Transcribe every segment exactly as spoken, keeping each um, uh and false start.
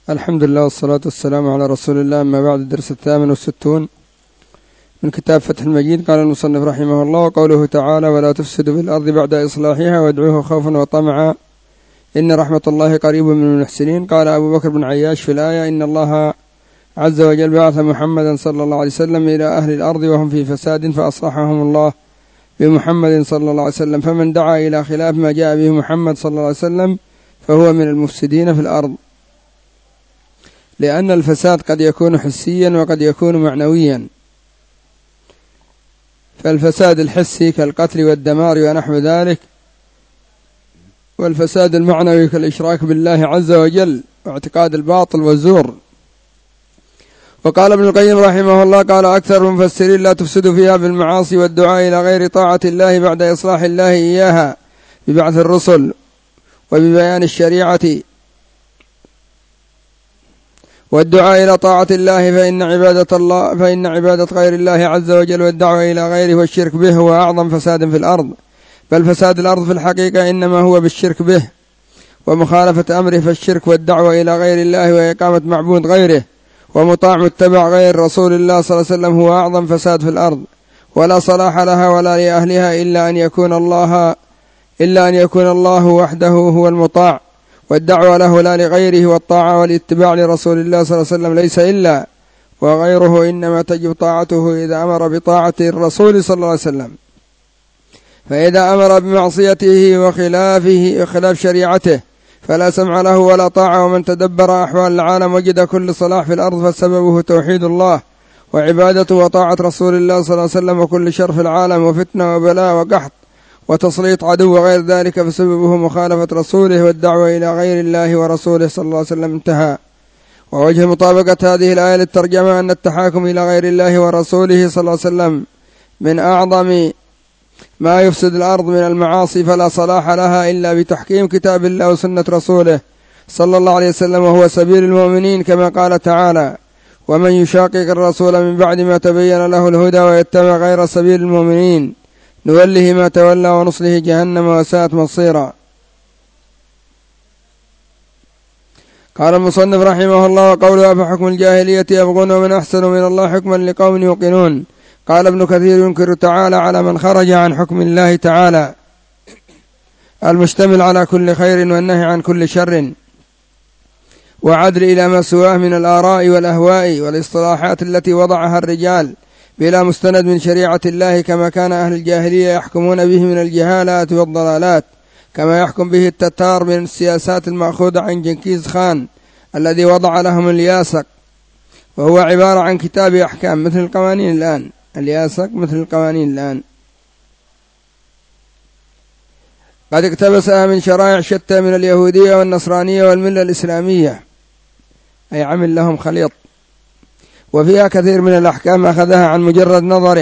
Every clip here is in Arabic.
الحمد لله والصلاة والسلام على رسول الله. أما بعد، الدرس الثامن والستون من كتاب فتح المجيد. قال المصنف رحمه الله: وقوله تعالى: ولا تفسدوا في الأرض بعد إصلاحها وادعوه خوفا وطمعا إن رحمة الله قريب من المحسنين. قال أبو بكر بن عياش في الآية: إن الله عز وجل بعث محمدا صلى الله عليه وسلم إلى أهل الأرض وهم في فساد فأصلحهم الله بمحمد صلى الله عليه وسلم، فمن دعا إلى خلاف ما جاء به محمد صلى الله عليه وسلم فهو من المفسدين في الأرض، لأن الفساد قد يكون حسيا وقد يكون معنويا. فالفساد الحسي كالقتل والدمار ونحو ذلك، والفساد المعنوي كالإشراك بالله عز وجل واعتقاد الباطل والزور. وقال ابن القيم رحمه الله: قال أكثر المفسرين: لا تفسدوا فيها بالمعاصي والدعاء إلى غير طاعة الله بعد إصلاح الله إياها ببعث الرسل وببيان الشريعة، والدعاء إلى طاعة الله فإن عبادة الله فإن عبادة غير الله عز وجل والدعوة إلى غيره والشرك به هو أعظم فساد في الأرض. بل فساد الأرض في الحقيقة إنما هو بالشرك به ومخالفة أمره، فالشرك والدعوة إلى غير الله وإقامة معبود غيره ومطاع متبع غير رسول الله صلى الله عليه وسلم هو أعظم فساد في الأرض، ولا صلاح لها ولا لأهلها إلا أن يكون الله إلا أن يكون الله وحده هو المطاع، والدعوة له لا لغيره، والطاعة والاتباع لرسول الله صلى الله عليه وسلم ليس إلا، وغيره إنما تجب طاعته إذا أمر بطاعة الرسول صلى الله عليه وسلم. فإذا أمر بمعصيته وخلافه وخلاف شريعته فلا سمع له ولا طاعة. ومن تدبر أحوال العالم وجد كل صلاح في الأرض فسببه توحيد الله وعبادته وطاعة رسول الله صلى الله عليه وسلم، وكل شر في العالم وفتنة وبلاء وقحط وتسليط عدو وغير ذلك فسببه مخالفة رسوله والدعوة إلى غير الله ورسوله صلى الله عليه وسلم. انتهى. ووجه مطابقة هذه الآية للترجمة أن التحاكم إلى غير الله ورسوله صلى الله عليه وسلم من أعظم ما يفسد الأرض من المعاصي، فلا صلاح لها إلا بتحكيم كتاب الله وسنة رسوله صلى الله عليه وسلم، وهو سبيل المؤمنين، كما قال تعالى: ومن يشاقق الرسول من بعد ما تبين له الهدى ويتبع غير سبيل المؤمنين نوله ما تولى ونصله جهنم وساءت مصيرا. قال المصنف رحمه الله: وقوله: أفحكم الجاهلية يبغون ومن أحسن من الله حكما لقوم يوقنون. قال ابن كثير: ينكر تعالى على من خرج عن حكم الله تعالى المشتمل على كل خير والنهي عن كل شر وعدل إلى ما سواه من الآراء والأهواء والاصطلاحات التي وضعها الرجال بلا مستند من شريعة الله، كما كان أهل الجاهلية يحكمون به من الجهالات والضلالات، كما يحكم به التتار من السياسات المأخوذة عن جنكيز خان الذي وضع لهم الياسق، وهو عبارة عن كتاب أحكام مثل القوانين الآن. الياسق مثل القوانين الآن، قد اقتبسها من شرائع شتى من اليهودية والنصرانية والملة الإسلامية، أي عمل لهم خليط، وفيها كثير من الأحكام أخذها عن مجرد نظره،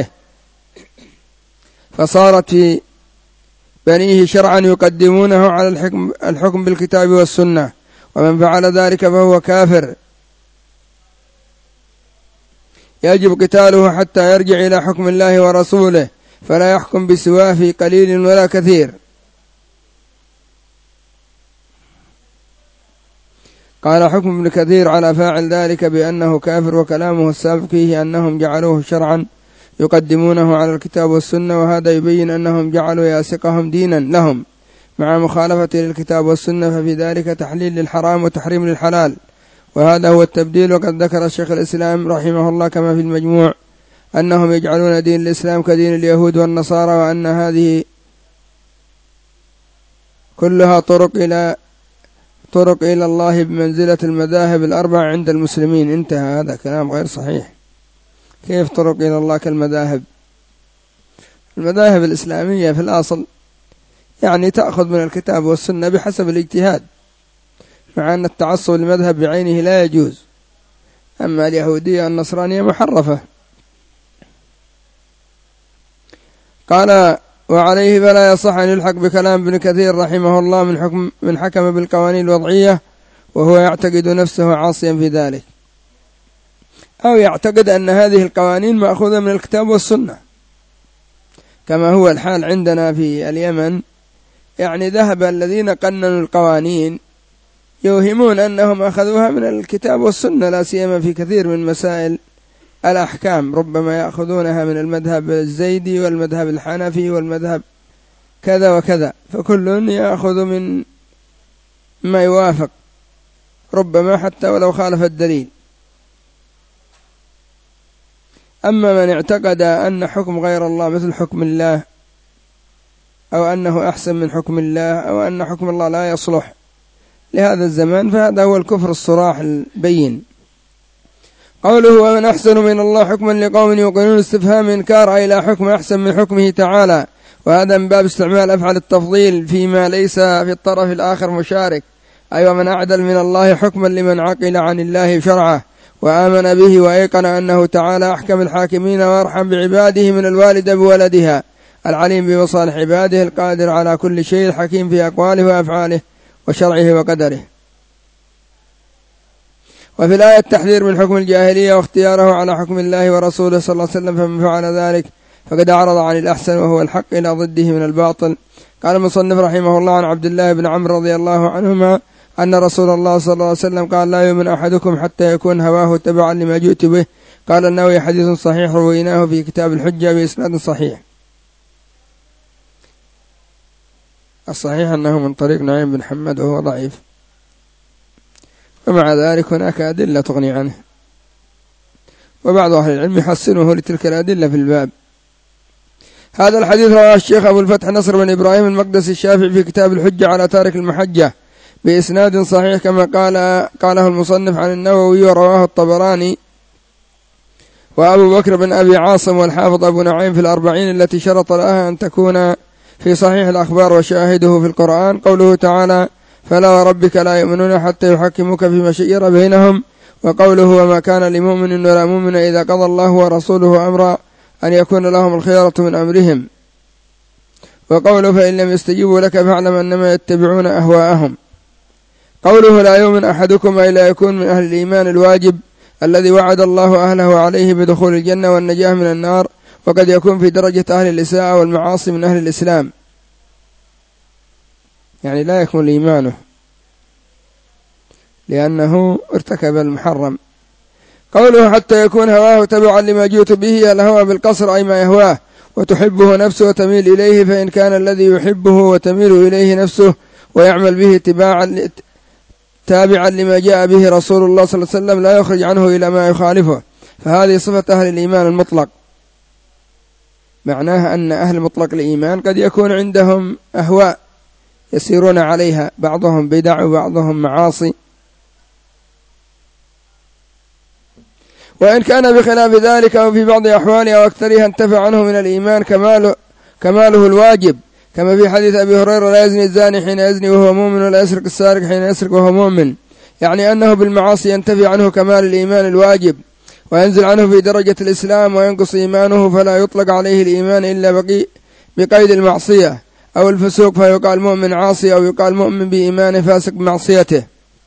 فصارت في بنيه شرعا يقدمونه على الحكم, الحكم بالكتاب والسنة، ومن فعل ذلك فهو كافر يجب قتاله حتى يرجع إلى حكم الله ورسوله، فلا يحكم بسواه في قليل ولا كثير. قال حكم ابن كثير على فاعل ذلك بأنه كافر، وكلامه السابق فيه أنهم جعلوه شرعا يقدمونه على الكتاب والسنة، وهذا يبين أنهم جعلوا ياسقهم دينا لهم مع مخالفة للكتاب والسنة، ففي ذلك تحليل للحرام وتحريم للحلال، وهذا هو التبديل. وقد ذكر الشيخ الإسلام رحمه الله كما في المجموع أنهم يجعلون دين الإسلام كدين اليهود والنصارى، وأن هذه كلها طرق إلى طرق إلى الله بمنزلة المذاهب الأربع عند المسلمين. انتهى. هذا كلام غير صحيح. كيف طرق إلى الله كالمذاهب؟ المذاهب الإسلامية في الأصل يعني تأخذ من الكتاب والسنة بحسب الاجتهاد، مع أن التعصب لمذهب بعينه لا يجوز. أما اليهودية النصرانية محرفة. قال: وعليه فلا يصح أن يلحق بكلام ابن كثير رحمه الله من حكم من حكم بالقوانين الوضعية وهو يعتقد نفسه عاصيا في ذلك، أو يعتقد أن هذه القوانين مأخوذة من الكتاب والسنة، كما هو الحال عندنا في اليمن. يعني ذهب الذين قننوا القوانين يوهمون أنهم أخذوها من الكتاب والسنة، لا سيما في كثير من مسائل الأحكام، ربما يأخذونها من المذهب الزيدي والمذهب الحنفي والمذهب كذا وكذا، فكل يأخذ من ما يوافق ربما حتى ولو خالف الدليل. أما من اعتقد أن حكم غير الله مثل حكم الله، أو أنه أحسن من حكم الله، أو أن حكم الله لا يصلح لهذا الزمان، فهذا هو الكفر الصراح البين. قوله ومن أحسن من الله حكما لقوم يوقنون، استفهام إنكار أي لا حكم أحسن من حكمه تعالى، وهذا من باب استعمال أفعل التفضيل فيما ليس في الطرف الآخر مشارك، أي ومن أعدل من الله حكما لمن عقل عن الله شرعه وآمن به وأيقن أنه تعالى أحكم الحاكمين وأرحم بعباده من الوالد بولدها، العليم بمصالح عباده، القادر على كل شيء، الحكيم في أقواله وأفعاله وشرعه وقدره. وفي الآية التحذير من حكم الجاهلية واختياره على حكم الله ورسوله صلى الله عليه وسلم، فمن فعل ذلك فقد أعرض عن الأحسن وهو الحق إلى ضده من الباطل. قال المصنف رحمه الله عن عبد الله بن عمرو رضي الله عنهما أن رسول الله صلى الله عليه وسلم قال لا يؤمن أحدكم حتى يكون هواه تبعا لما جئت به. قال النووي حديث صحيح رويناه في كتاب الحجة بإسناد صحيح. الصحيح أنه من طريق نعيم بن حماد وهو ضعيف، ومع ذلك هناك أدلة تغني عنه، وبعض أهل العلم يحسنه لتلك الأدلة في الباب. هذا الحديث رواه الشيخ أبو الفتح نصر بن إبراهيم المقدسي الشافعي في كتاب الحجة على تارك المحجة بإسناد صحيح كما قال قاله المصنف عن النووي، ورواه الطبراني وأبو بكر بن أبي عاصم والحافظ أبو نعيم في الأربعين التي شرط لها أن تكون في صحيح الأخبار وشاهده في القرآن. قوله تعالى فلا وربك لا يؤمنون حتى يحكموك فيما شجر بينهم، وقوله وما كان لمؤمن ولا مؤمن إذا قضى الله ورسوله أمرا أن يكون لهم الخيرة من أمرهم، وقوله فإن لم يستجيبوا لك فاعلم أنما يتبعون أهواءهم. قوله لا يؤمن أحدكم أي لا يكون من أهل الإيمان الواجب الذي وعد الله أهله عليه بدخول الجنة والنجاة من النار، وقد يكون في درجة أهل الإساءة والمعاصي من أهل الإسلام، يعني لا يكمل إيمانه لأنه ارتكب المحرم. قوله حتى يكون هواه تبعا لما جئت به، الهوى بالقصر أي ما يهواه وتحبه نفسه وتميل إليه، فإن كان الذي يحبه وتميل إليه نفسه ويعمل به تباعا تابعا لما جاء به رسول الله صلى الله عليه وسلم لا يخرج عنه إلى ما يخالفه، فهذه صفة أهل الإيمان المطلق. معناها أن أهل مطلق الإيمان قد يكون عندهم أهواء يسيرون عليها، بعضهم بدع وبعضهم معاصي، وإن كان بخلاف ذلك أو في بعض أحواله أو أكثرها انتفع عنه من الإيمان كماله, كماله الواجب، كما في حديث أبي هريرة لا يزني الزاني حين يزني وهو مؤمن ولا يسرق السارق حين يسرق وهو مؤمن، يعني أنه بالمعاصي ينتفي عنه كمال الإيمان الواجب وينزل عنه في درجة الإسلام وينقص إيمانه، فلا يطلق عليه الإيمان إلا بقي بقيد المعصية أو الفسوق، فيقال مؤمن عاصي أو يقال مؤمن بإيمانه فاسق بمعصيته،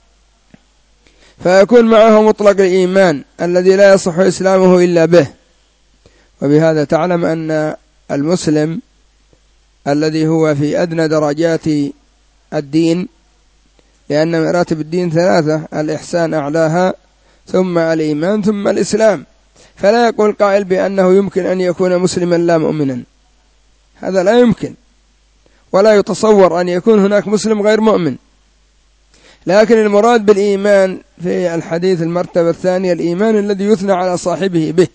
فيكون معه مطلق الإيمان الذي لا يصح إسلامه إلا به. وبهذا تعلم أن المسلم الذي هو في أدنى درجات الدين، لأن مراتب الدين ثلاثة، الإحسان أعلاها ثم الإيمان ثم الإسلام، فلا يقول قائل بأنه يمكن أن يكون مسلما لا مؤمنا، هذا لا يمكن، ولا يتصور أن يكون هناك مسلم غير مؤمن. لكن المراد بالإيمان في الحديث المرتبة الثانية الإيمان الذي يثنى على صاحبه به،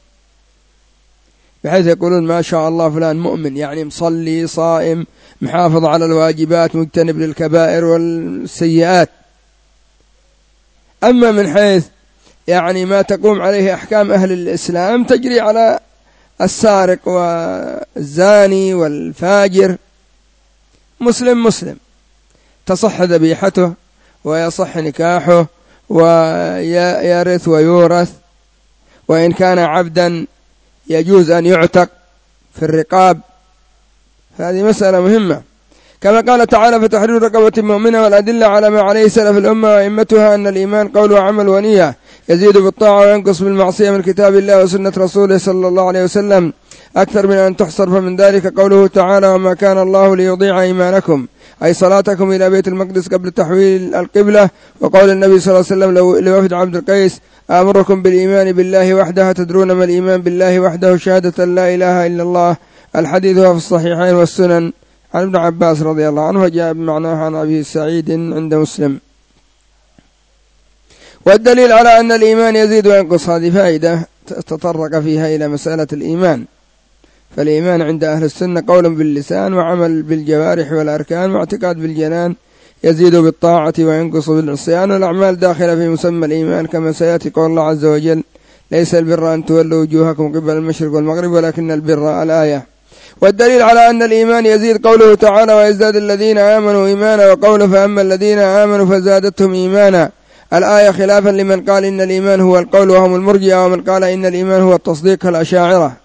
بحيث يقولون ما شاء الله فلان مؤمن، يعني مصلي صائم محافظ على الواجبات مجتنب للكبائر والسيئات. أما من حيث يعني ما تقوم عليه أحكام أهل الإسلام تجري على السارق والزاني والفاجر، مسلم مسلم تصح ذبيحته ويصح نكاحه ويرث ويورث، وإن كان عبدا يجوز أن يعتق في الرقاب، هذه مسألة مهمة. كما قال تعالى فتحرير رقبة مؤمنة، والأدلة على ما عليه سلف الأمة وأئمتها أن الإيمان قول وعمل ونية، يزيد بالطاعة وينقص بالمعصية من كتاب الله وسنة رسوله صلى الله عليه وسلم. أكثر من أن تحصر، فمن ذلك قوله تعالى: وما كان الله ليضيع إيمانكم، أي صلاتكم إلى بيت المقدس قبل تحويل القبلة. وقول النبي صلى الله عليه وسلم لوفد عبد القيس: آمركم بالإيمان بالله وحده، تدرون ما الإيمان بالله وحده؟ شهادة لا إله إلا الله. الحديث هو في الصحيحين والسنن عن ابن عباس رضي الله عنه، وجاء بمعناه عن أبي سعيد عند مسلم. والدليل على أن الإيمان يزيد وينقص، هذه فائدة تطرق فيها إلى مسألة الإيمان. فالإيمان عند أهل السنة قول باللسان وعمل بالجوارح والأركان واعتقاد بالجنان، يزيد بالطاعة وينقص بالعصيان، والأعمال داخلة في مسمى الإيمان، كما سيأتي قول الله عز وجل: ليس البر أن تولوا وجوهكم قبل المشرق والمغرب ولكن البر. الآية. والدليل على أن الإيمان يزيد قوله تعالى: ويزداد الذين آمنوا إيمانا، وقوله: فأما الذين آمنوا فزادتهم إيمانا. الآية خلافا لمن قال إن الإيمان هو القول وهم المرجئة، ومن قال إن الإيمان هو التصديق كالأشاعرة.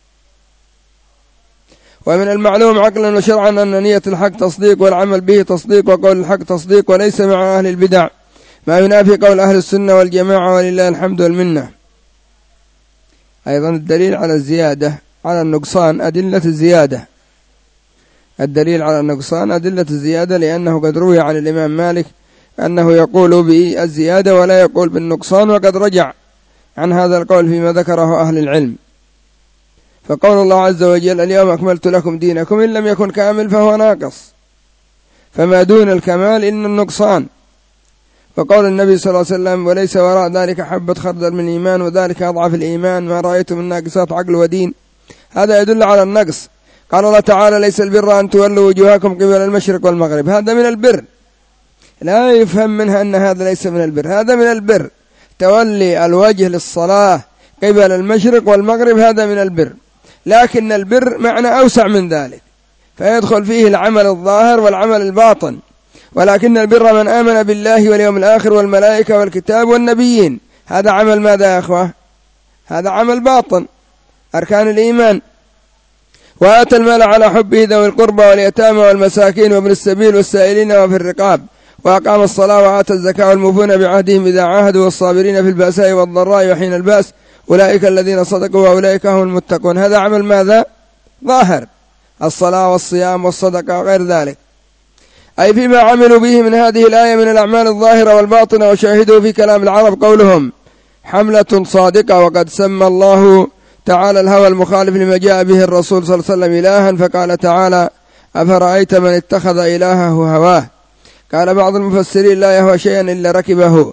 ومن المعلوم عقلا وشرعا أن نية الحق تصديق والعمل به تصديق وقول الحق تصديق، وليس مع أهل البدع ما ينافي قول أهل السنة والجماعة، ولله الحمد والمنة. أيضا الدليل على الزيادة على النقصان أدلة الزيادة الدليل على النقصان أدلة الزيادة، لأنه قد روي عن الإمام مالك أنه يقول بالزيادة ولا يقول بالنقصان، وقد رجع عن هذا القول فيما ذكره أهل العلم. فقول الله عز وجل: اليوم أكملت لكم دينكم، إن لم يكن كامل فهو ناقص، فما دون الكمال إن النقصان. فقول النبي صلى الله عليه وسلم: وليس وراء ذلك حبة خردل من إيمان، وذلك أضعف الإيمان، ما رأيت من ناقصات عقل ودين، هذا يدل على النقص. قال الله تعالى: ليس البر أن تولوا وجوهكم قبل المشرق والمغرب، هذا من البر، لا يفهم منها أن هذا ليس من البر، هذا من البر. تولي الوجه للصلاة قبل المشرق والمغرب هذا من البر، لكن البر معنى أوسع من ذلك، فيدخل فيه العمل الظاهر والعمل الباطن. ولكن البر من آمن بالله واليوم الآخر والملائكة والكتاب والنبيين، هذا عمل ماذا يا أخوة؟ هذا عمل باطن، أركان الإيمان. وآتى المال على حبه ذوي القربى واليتامى والمساكين وابن السبيل والسائلين وفي الرقاب، وأقام الصلاة وآتى الزكاة، والموفون بعهدهم إذا عاهدوا، والصابرين في البأساء والضراء وحين البأس، أولئك الذين صدقوا وأولئك هم المتقون. هذا عمل ماذا؟ ظاهر، الصلاة والصيام والصدقة وغير ذلك، أي فيما عملوا به من هذه الآية من الأعمال الظاهرة والباطنة. وشاهدوا في كلام العرب قولهم: حملة صادقة. وقد سمى الله تعالى الهوى المخالف لما جاء به الرسول صلى الله عليه وسلم إلها، فقال تعالى: أفرأيت من اتخذ إلهه هواه. قال بعض المفسرين: لا يهوى شيئا إلا ركبه.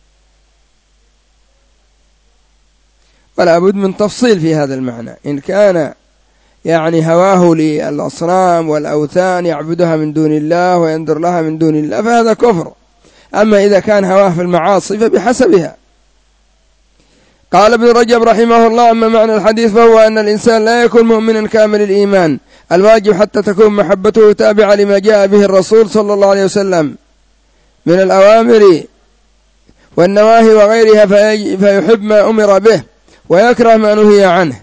ولا بد من تفصيل في هذا المعنى. إن كان يعني هواه للأصنام والأوثان يعبدها من دون الله وينذر لها من دون الله فهذا كفر. أما إذا كان هواه في المعاصي فبحسبها. قال ابن رجب رحمه الله: أما معنى الحديث فهو أن الإنسان لا يكون مؤمنا كامل الإيمان الواجب حتى تكون محبته تابعة لما جاء به الرسول صلى الله عليه وسلم من الأوامر والنواهي وغيرها، فيحب ما أمر به ويكره ما نهي عنه.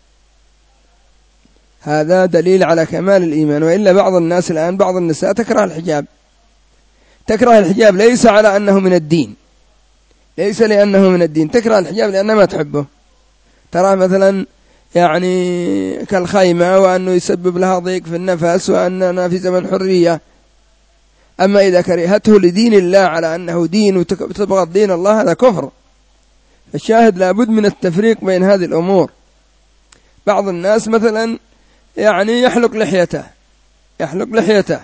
هذا دليل على كمال الإيمان. وإلا بعض الناس الآن، بعض النساء تكره الحجاب تكره الحجاب ليس على أنه من الدين، ليس لأنه من الدين، تكره الحجاب لأنها ما تحبه، ترى مثلا يعني كالخيمة، وأنه يسبب لها ضيق في النفس، وأننا في زمن حرية. أما إذا كرهته لدين الله على أنه دين وتبغض دين الله هذا كفر. الشاهد لابد من التفريق بين هذه الأمور. بعض الناس مثلا يعني يحلق لحيته يحلق لحيته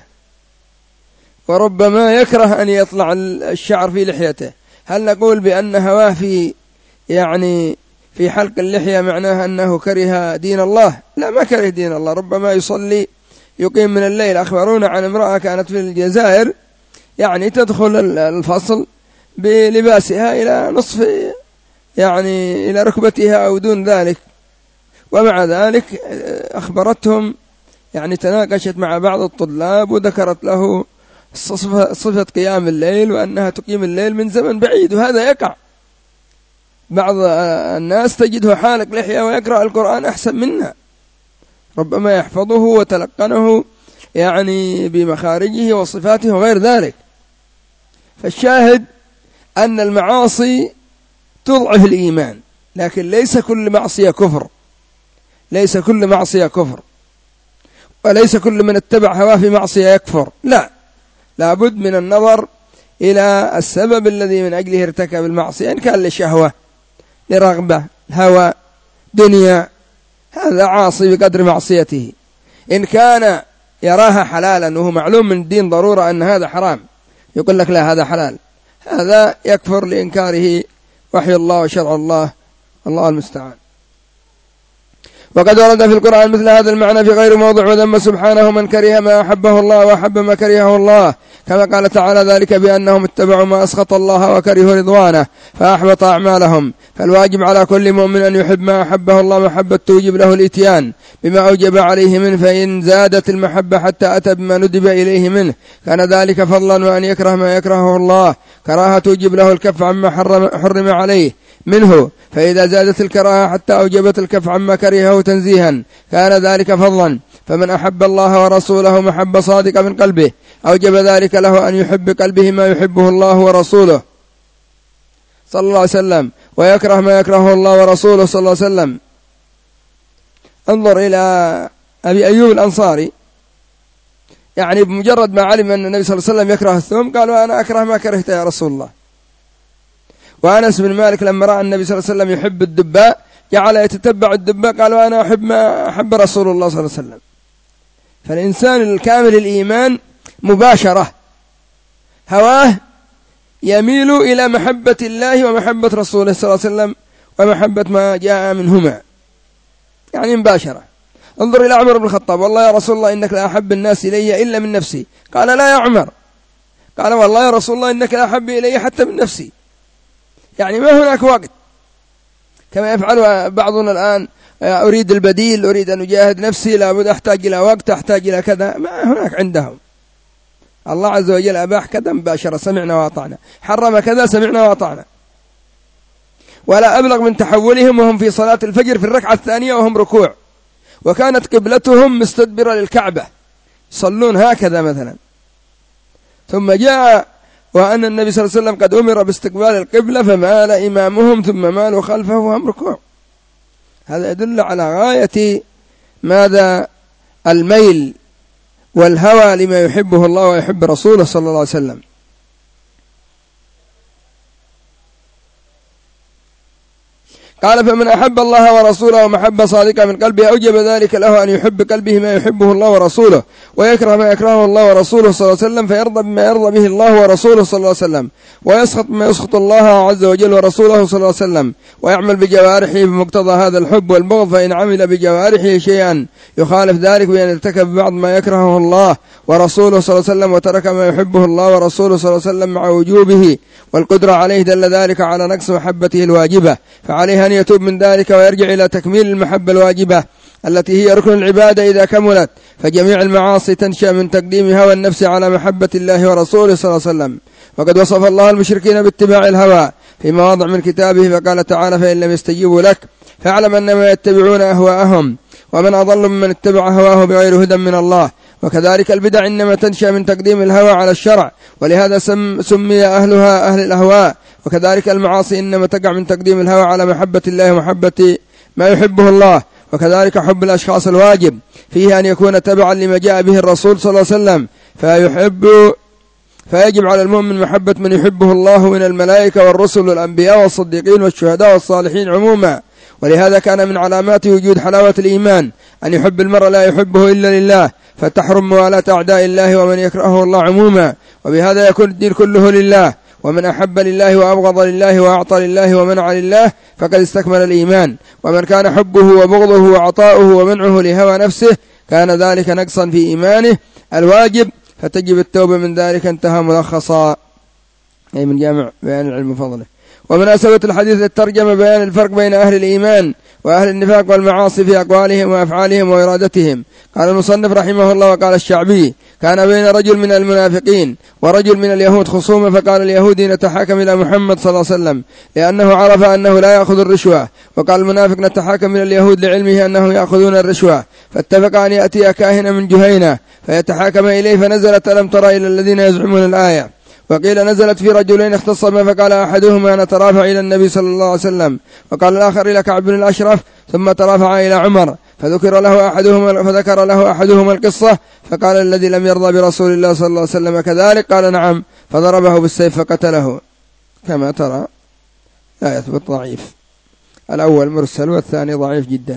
وربما يكره أن يطلع الشعر في لحيته، هل نقول بأن هواه في يعني في حلق اللحية معناها أنه كره دين الله؟ لا، ما كره دين الله، ربما يصلي يقيم من الليل. أخبرونا عن امرأة كانت في الجزائر يعني تدخل الفصل بلباسها إلى نصف يعني إلى ركبتها أو دون ذلك، ومع ذلك أخبرتهم يعني تناقشت مع بعض الطلاب وذكرت له صفة قيام الليل وأنها تقيم الليل من زمن بعيد. وهذا يقع، بعض الناس تجده حالق لحية ويقرأ القرآن أحسن منا، ربما يحفظه وتلقنه يعني بمخارجه وصفاته وغير ذلك. فالشاهد أن المعاصي تضعف الإيمان، لكن ليس كل معصية كفر، ليس كل معصية كفر، وليس كل من اتبع هواه في معصية يكفر، لا، لابد من النظر إلى السبب الذي من أجله ارتكب المعصية، إن كان لشهوة، لرغبة، هوى، دنيا، هذا عاصي بقدر معصيته. إن كان يراها حلالا وهو معلوم من الدين ضرورة أن هذا حرام، يقول لك لا هذا حلال، هذا يكفر لإنكاره وحي الله وشرع الله، الله المستعان. وقد ورد في القرآن مثل هذا المعنى في غير موضع، وذم سبحانه من كره ما أحبه الله وأحب ما كرهه الله، كما قال تعالى ذلك بأنهم اتبعوا ما أسخط الله وكرهوا رضوانه فأحبط أعمالهم. فالواجب على كل مؤمن أن يحب ما أحبه الله محبة توجب له الإتيان بما أوجب عليه منه، فإن زادت المحبة حتى أتى بما ندب إليه منه كان ذلك فضلا، وأن يكره ما يكرهه الله كراهة توجب له الكف عما حرم, حرم عليه منه، فإذا زادت الكراهة حتى أوجبت الكف عما كرهه تنزيها كان ذلك فضلا. فمن أحب الله ورسوله محبة صادقة من قلبه أوجب ذلك له أن يحب قلبه ما يحبه الله ورسوله صلى الله عليه وسلم، ويكره ما يكرهه الله ورسوله صلى الله عليه وسلم. انظر إلى أبي أيوب الأنصاري، يعني بمجرد ما علم أن النبي صلى الله عليه وسلم يكره الثوم قال وأنا أكره ما كرهت يا رسول الله. وأنس بن مالك لما رأى النبي صلى الله عليه وسلم يحب الدباء جعل يتتبع الدباء قال وأنا أحب ما أحب رسول الله صلى الله عليه وسلم. فالإنسان الكامل الإيمان مباشرة هواه يميل إلى محبة الله ومحبة رسوله صلى الله عليه وسلم ومحبة ما جاء منهما، يعني مباشرة. انظر إلى عمر بن الخطاب، والله يا رسول الله إنك لا أحب الناس إلي إلا من نفسي، قال لا يا عمر، قال والله يا رسول الله إنك لا أحب إلي حتى من نفسي. يعني ما هناك وقت كما يفعل بعضنا الآن، أريد البديل، أريد أن أجاهد نفسي، لابد أحتاج إلى وقت، أحتاج إلى كذا، ما هناك عندهم. الله عز وجل أباح كذا مباشرة سمعنا وأطعنا، حرم كذا سمعنا وأطعنا. ولا أبلغ من تحولهم وهم في صلاة الفجر في الركعة الثانية وهم ركوع، وكانت قبلتهم مستدبرة للكعبة، يصلون هكذا مثلا، ثم جاء وأن النبي صلى الله عليه وسلم قد أمر باستقبال القبلة فمال إمامهم ثم مالوا خلفه وهم ركوع. هذا يدل على غاية ماذا؟ الميل والهوى لما يحبه الله ويحب رسوله صلى الله عليه وسلم. قال فمن أحب الله ورسوله ومحبة صادقة من قلبه أوجب ذلك له أن يحب قلبه ما يحبه الله ورسوله، ويكره ما يكرهه الله ورسوله صلى الله عليه وسلم، فيرضى بما يرضى به الله ورسوله صلى الله عليه وسلم، ويسخط ما يسخط الله عز وجل ورسوله صلى الله عليه وسلم، ويعمل بجوارحه بمقتضى هذا الحب والبغض. فإن عمل بجوارحه شيئا يخالف ذلك بأن ارتكب بعض ما يكرهه الله ورسوله صلى الله عليه وسلم وترك ما يحبه الله ورسوله صلى الله عليه وسلم مع وجوبه والقدرة عليه، دل ذلك على نقص محبته الواجبة، فعليه أن يتوب من ذلك ويرجع إلى تكميل المحبة الواجبة التي هي ركن العبادة إذا كملت. فجميع المعاصي تنشأ من تقديم هوى النفس على محبة الله ورسوله صلى الله عليه وسلم. وقد وصف الله المشركين باتباع الهوى في مواضع من كتابه، فقال تعالى فإن لم يستجيبوا لك فاعلم أنما يتبعون أهواءهم ومن أضل ممن اتبع هواه بغير هدى من الله. وكذلك البدع إنما تنشأ من تقديم الهوى على الشرع، ولهذا سم سمي أهلها أهل الأهواء. وكذلك المعاصي إنما تقع من تقديم الهوى على محبة الله ومحبة ما يحبه الله. وكذلك حب الأشخاص الواجب فيه أن يكون تبعا لما جاء به الرسول صلى الله عليه وسلم، فيحب فيجب على المؤمن محبة من يحبه الله من الملائكة والرسل والأنبياء والصديقين والشهداء والصالحين عموما. ولهذا كان من علامات وجود حلاوة الإيمان أن يحب المرء لا يحبه إلا لله، فتحرم موالاة أعداء الله ومن يكرهه الله عموما، وبهذا يكون الدين كله لله. ومن أحب لله وأبغض لله وأعطى لله ومنع لله فقد استكمل الإيمان. ومن كان حبه وبغضه وعطاؤه ومنعه لهوى نفسه كان ذلك نقصا في إيمانه الواجب، فتجب التوبة من ذلك. انتهى ملخصا، أي من جامع بيان العلم وفضله. ومناسبة الحديث الترجمة بيان الفرق بين أهل الإيمان وأهل النفاق والمعاصي في أقوالهم وأفعالهم وإرادتهم. قال المصنف رحمه الله وقال الشعبي كان بين رجل من المنافقين ورجل من اليهود خصومة، فقال اليهودي نتحاكم إلى محمد صلى الله عليه وسلم لأنه عرف أنه لا يأخذ الرشوة، وقال المنافق نتحاكم إلى اليهود لعلمه أنهم يأخذون الرشوة، فاتفق أن يأتي كاهن من جهينة فيتحاكم إليه، فنزلت ألم ترى إلى الذين يزعمون الآية. وقيل نزلت في رجلين اختصما، فقال أحدهما نترافع إلى النبي صلى الله عليه وسلم، وقال الآخر إلى كعب بن الأشرف، ثم ترافع إلى عمر، فذكر له أحدهما فذكر له أحدهما القصة، فقال الذي لم يرضى برسول الله صلى الله عليه وسلم كذلك؟ قال نعم، فضربه بالسيف فقتله. كما ترى لا يثبت، ضعيف. الأول مرسل والثاني ضعيف جدا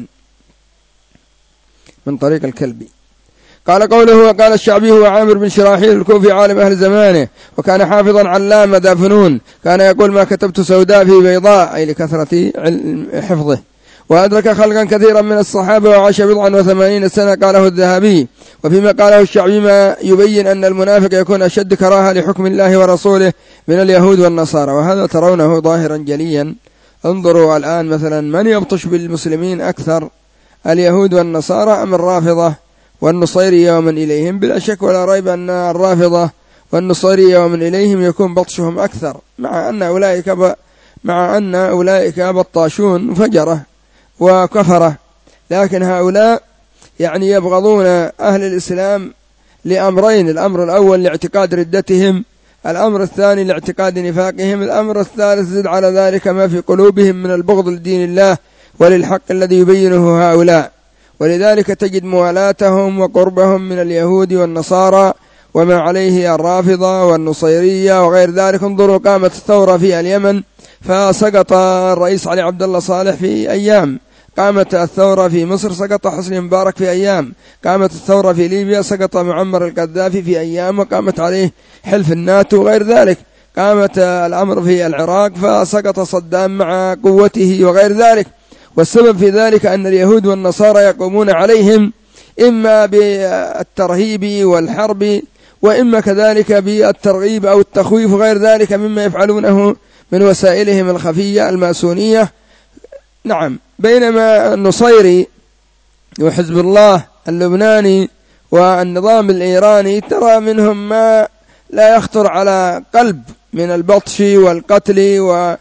من طريق الكلبي. قال قوله وقال الشعبي هو عامر بن شراحيل الكوفي عالم أهل زمانه، وكان حافظا علامة ذا فنون، كان يقول ما كتبت سوداء في بيضاء، أي لكثرة حفظه. وأدرك خلقا كثيرا من الصحابة وعاش بضعا وثمانين سنة، قاله الذهبي. وفيما قاله الشعبي ما يبين أن المنافق يكون أشد كراهة لحكم الله ورسوله من اليهود والنصارى، وهذا ترونه ظاهرا جليا. انظروا الآن مثلا من يبطش بالمسلمين أكثر، اليهود والنصارى أم الرافضة والنصيرية ومن إليهم؟ بلا شك ولا ريب أن الرافضة والنصيرية ومن إليهم يكون بطشهم أكثر، مع أن أولئك ب... مع أن أولئك بطاشون فجرة وكفرة، لكن هؤلاء يعني يبغضون أهل الإسلام لأمرين: الأمر الأول لاعتقاد ردتهم، الأمر الثاني لاعتقاد نفاقهم، الأمر الثالث زد على ذلك ما في قلوبهم من البغض لدين الله وللحق الذي يبينه هؤلاء. ولذلك تجد موالاتهم وقربهم من اليهود والنصارى وما عليه الرافضة والنصيرية وغير ذلك. انظروا قامت الثورة في اليمن فسقط الرئيس علي عبد الله صالح في أيام، قامت الثورة في مصر سقط حسني مبارك في أيام، قامت الثورة في ليبيا سقط معمر القذافي في أيام وقامت عليه حلف الناتو وغير ذلك، قامت الأمر في العراق فسقط صدام مع قوته وغير ذلك. والسبب في ذلك أن اليهود والنصارى يقومون عليهم إما بالترهيب والحرب، وإما كذلك بالترغيب أو التخويف وغير ذلك مما يفعلونه من وسائلهم الخفية الماسونية. نعم، بينما النصيري وحزب الله اللبناني والنظام الإيراني ترى منهم ما لا يخطر على قلب من البطش والقتل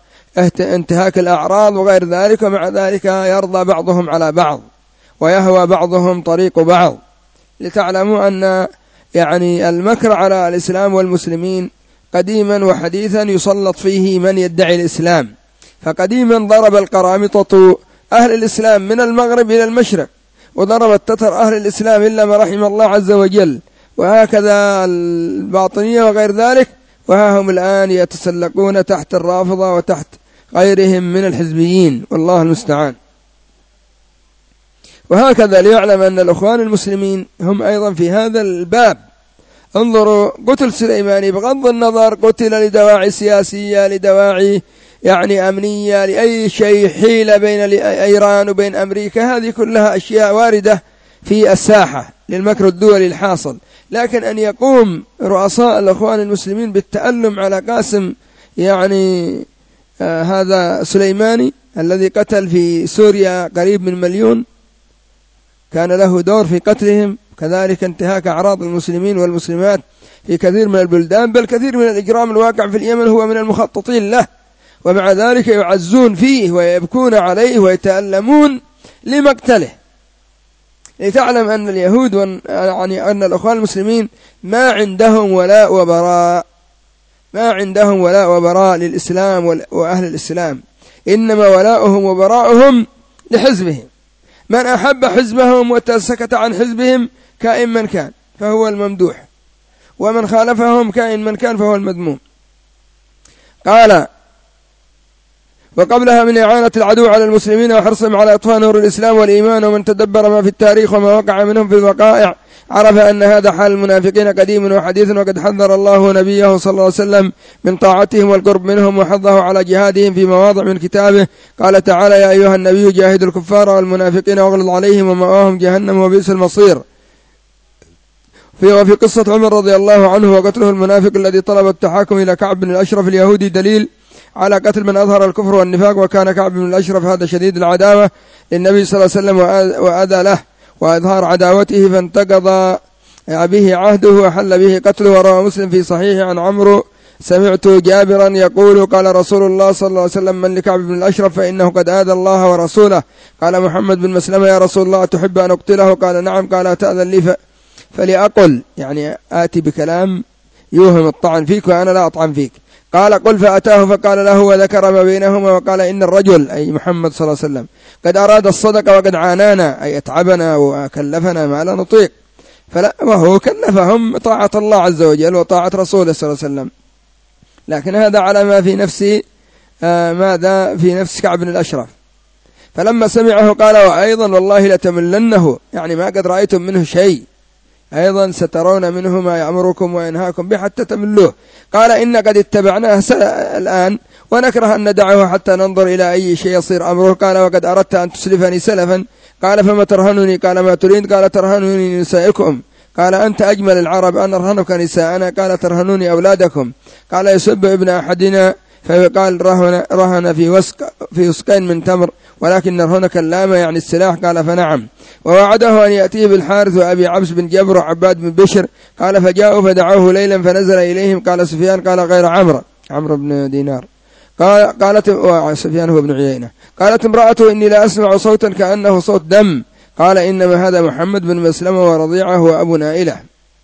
وانتهاك الأعراض وغير ذلك، ومع ذلك يرضى بعضهم على بعض ويهوى بعضهم طريق بعض. لتعلموا أن يعني المكر على الإسلام والمسلمين قديما وحديثا يسلط فيه من يدعي الإسلام. فقديما ضرب القرامطة أهل الإسلام من المغرب إلى المشرق، وضرب التتر أهل الإسلام إلا ما رحم الله عز وجل، وهكذا الباطنية وغير ذلك، وها هم الآن يتسلقون تحت الرافضة وتحت غيرهم من الحزبيين، والله المستعان. وهكذا ليعلم أن الأخوان المسلمين هم أيضا في هذا الباب. انظروا قتل سليماني بغض النظر قتل لدواعي سياسية، لدواعي يعني أمنية، لأي شيء، حيلة بين إيران وبين أمريكا، هذه كلها أشياء واردة في الساحة للمكر الدولي الحاصل. لكن أن يقوم رؤساء الأخوان المسلمين بالتألم على قاسم يعني آه هذا سليماني الذي قتل في سوريا قريب من مليون، كان له دور في قتلهم، كذلك انتهاك أعراض المسلمين والمسلمات في كثير من البلدان، بل كثير من الإجرام الواقع في اليمن هو من المخططين له، ومع ذلك يعزون فيه ويبكون عليه ويتألمون لمقتله. لتعلم أن اليهود يعني أن الأخوان المسلمين ما عندهم ولاء وبراء، ما عندهم ولاء وبراء للإسلام وأهل الإسلام، إنما ولاؤهم وبراؤهم لحزبهم. من أحب حزبهم وتسكت عن حزبهم كائن من كان فهو الممدوح، ومن خالفهم كائن من كان فهو المذموم. قال وقبلها من إعانة العدو على المسلمين وحرصهم على إطفاء نور الإسلام والإيمان، ومن تدبر ما في التاريخ وما وقع منهم في الوقائع عرف أن هذا حال المنافقين قديم وحديث، وقد حذر الله نبيه صلى الله عليه وسلم من طاعتهم والقرب منهم، وحضه على جهادهم في مواضع من كتابه. قال تعالى يا أيها النبي جاهد الكفار والمنافقين واغلظ عليهم ومأواهم جهنم وبئس المصير. في وفي قصة عمر رضي الله عنه وقتله المنافق الذي طلب التحاكم إلى كعب بن الأشرف اليهودي دليل على قتل من أظهر الكفر والنفاق، وكان كعب بن الأشرف هذا شديد العداوة للنبي صلى الله عليه وسلم وأذى له وإظهار عداوته، فانتقض به عهده وحل به قتله. وروى مسلم في صحيح عن عمرو سمعت جابرا يقول قال رسول الله صلى الله عليه وسلم من لكعب بن الأشرف فإنه قد آذى الله ورسوله. قال محمد بن مسلمة يا رسول الله تحب أن أقتله؟ قال نعم. قال تأذن لي فلأقل، يعني آتي بكلام يوهم الطعن فيك وأنا لا أطعن فيك. قال قل فأتاه فقال له وذكر ما بينهما وقال إن الرجل أي محمد صلى الله عليه وسلم قد أراد الصدقة وقد عانانا أي أتعبنا وكلفنا ما لا نطيق، فلا وهو كلفهم طاعة الله عز وجل وطاعة رسوله صلى الله عليه وسلم، لكن هذا على ما في نفس آه ماذا في نفس كعب بن الأشرف. فلما سمعه قال وأيضا والله لتملنه، يعني ما قد رأيتم منه شيء، أيضا سترون منه ما يأمركم وينهاكم به حتى تملوه. قال إن قد اتبعناه الآن ونكره أن ندعه حتى ننظر إلى أي شيء يصير أمره. قال وقد أردت أن تسلفني سلفا. قال فما ترهنني؟ قال ما تريد؟ قال ترهنني نسائكم. قال أنت أجمل العرب أن أرهنك نساءنا؟ قال ترهنوني أولادكم. قال يسب ابن أحدنا فقال رهن, رهن في وسق في وسقين من تمر ولكن نرهنك اللامة يعني السلاح. قال فنعم. ووعده أن يأتيه بالحارث وأبي عبس بن جبر وعباد بن بشر. قال فجاءوا فدعوه ليلا فنزل إليهم. قال سفيان قال غير عمرو عمرو بن دينار. قال قالت سفيان هو بن عيينة. قالت امرأته إني لا أسمع صوتا كأنه صوت دم. قال إنما هذا محمد بن مسلمة ورضيعه وأبو نائلة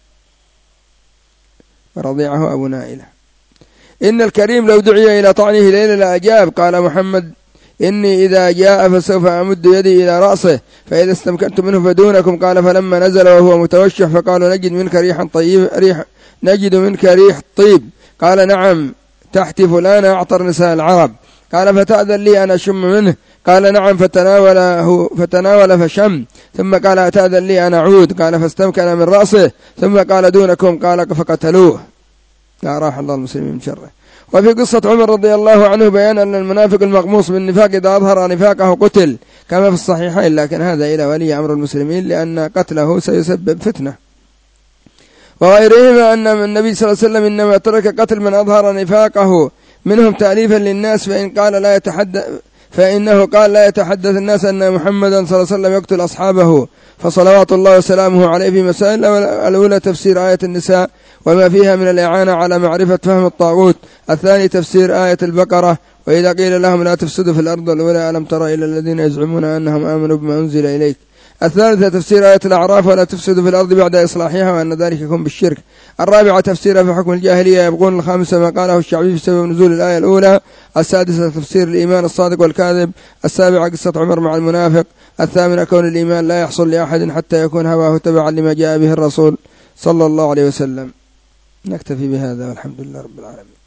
ورضيعه أبو نائلة. إن الكريم لو دعي إلى طعنه ليلة لأجاب. قال محمد إني إذا جاء فسوف أمد يدي إلى رأسه فإذا استمكنت منه فدونكم. قال فلما نزل وهو متوشح فقالوا نجد منك ريحا طيب ريح نجد منك ريح طيب. قال نعم تحت فلان أعطر نساء العرب. قال فتأذن لي أن أشم منه؟ قال نعم فتناوله فتناول فشم. ثم قال أتأذن لي أن أعود؟ قال فاستمكن من رأسه. ثم قال دونكم؟ قال فقتلوه. لا راح الله المسلمين من شره. وفي قصة عمر رضي الله عنه بيان أن المنافق المغموس بالنفاق إذا أظهر نفاقه قتل كما في الصحيحين، لكن هذا إلى ولي أمر المسلمين لأن قتله سيسبب فتنة. وغيرهما أن النبي صلى الله عليه وسلم إنما ترك قتل من أظهر نفاقه منهم تأليفا للناس، فإن قال لا يتحدث فإنه قال لا يتحدث الناس أن محمدا صلى الله عليه وسلم يقتل أصحابه. فصلوات الله وسلامه عليه في مسائل الأولى تفسير آية النساء وما فيها من الإعانة على معرفة فهم الطاغوت. الثاني تفسير آية البقرة وإذا قيل لهم لا تفسدوا في الأرض الأولى ألم تر إلى الذين يزعمون أنهم آمنوا بما أنزل إليك. الثالثة تفسير آية الأعراف ولا تفسدوا في الأرض بعد إصلاحها وأن ذلك يكون بالشرك. الرابعة تفسير في حكم الجاهلية يبغون. الخامسة ما قاله الشعبي بسبب نزول الآية الأولى. السادسة تفسير الإيمان الصادق والكاذب. السابعة قصة عمر مع المنافق. الثامنة كون الإيمان لا يحصل لأحد حتى يكون هواه تبعا لما جاء به الرسول صلى الله عليه وسلم. نكتفي بهذا والحمد لله رب العالمين.